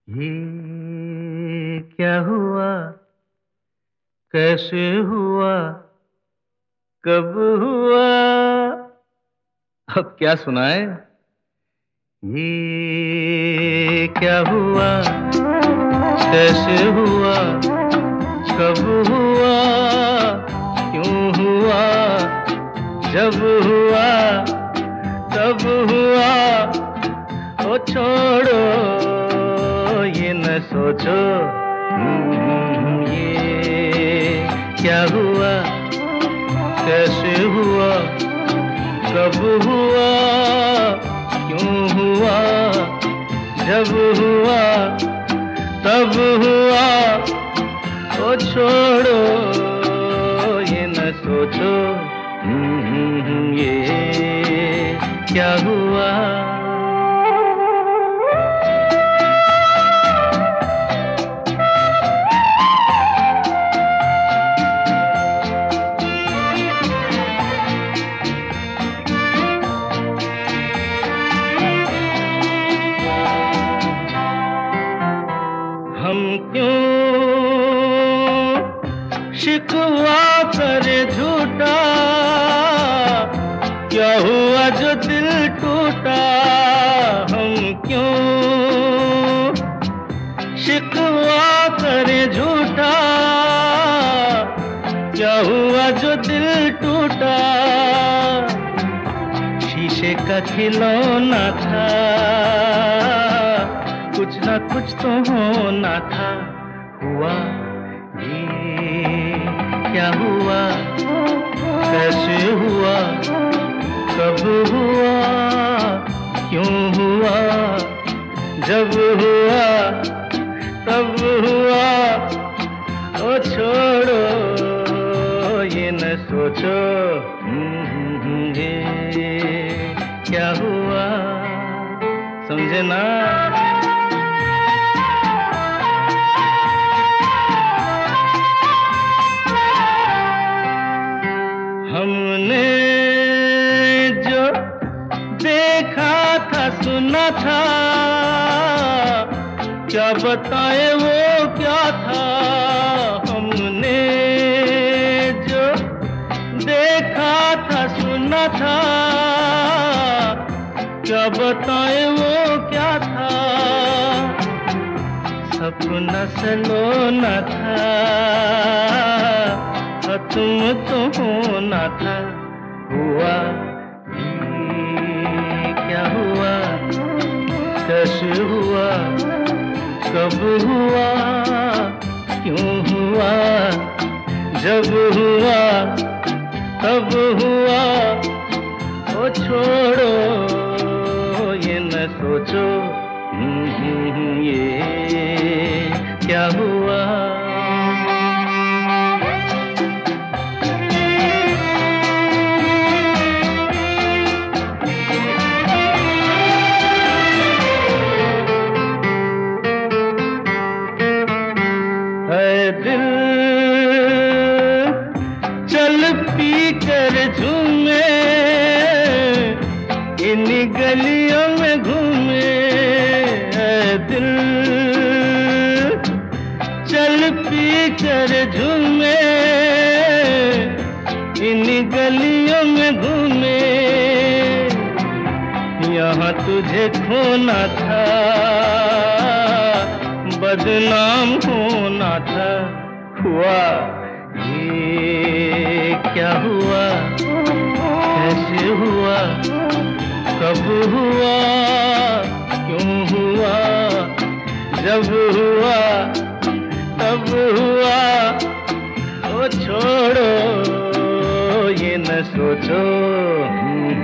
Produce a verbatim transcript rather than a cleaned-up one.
ये क्या हुआ, कैसे हुआ, कब हुआ, अब क्या सुनाए। ये क्या हुआ, कैसे हुआ, कब हुआ, क्यों हुआ, जब हुआ, तब हुआ। ओ छोड़ो ये न सोचो, हम्म, ये क्या हुआ, कैसे हुआ, कब हुआ, क्यों हुआ, जब हुआ, तब हुआ। ओ छोड़ो ये न सोचो, हम्म, ये क्या हुआ। हम क्यों शिकवा करे झूठा, क्या हुआ जो दिल टूटा। हम क्यों शिकवा करे झूठा, क्या हुआ जो दिल टूटा। शीशे का खिलौना था, कुछ ना कुछ तो होना था। हुआ ये क्या हुआ, कैसे हुआ, कब हुआ, क्यों हुआ, जब हुआ, तब हुआ। ओ छोड़ो ये न सोचो, हम्म, ये क्या हुआ। समझे ना। हमने जो देखा था, सुना था, क्या बताए वो क्या था। हमने जो देखा था, सुना था, क्या बताए वो क्या था। सपना सलोना था, तुम तो होना था। हुआ ये क्या हुआ, कैसे हुआ, कब हुआ, क्यों हुआ, जब हुआ, तब हुआ। ओ छोड़ो ये न सोचो, हम्म, ये क्या हुआ। दिल चल पी कर झूमे, इन गलियों में घूमे। दिल चल पी कर झूमे, इन गलियों में घूमे। यहाँ तुझे खोना था, बदनाम होना था। हुआ ये क्या हुआ, कैसे हुआ, कब हुआ, क्यों हुआ, जब हुआ, तब हुआ। ओ छोड़ो ये न सोचो,